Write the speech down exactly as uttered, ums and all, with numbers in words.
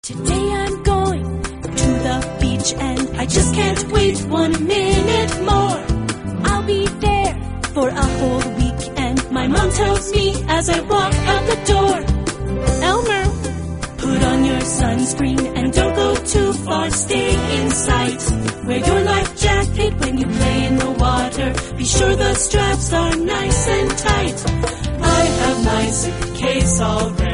Today I'm going to the beach and I just can't wait one minute more. I'll be there for a whole week and my mom tells me as I walk out the door, Elmer, put on your sunscreen and don't go too far, stay in sight. Wear your life jacket when you play in the water. Be sure the straps are nice and tight. I have my suitcase all ready.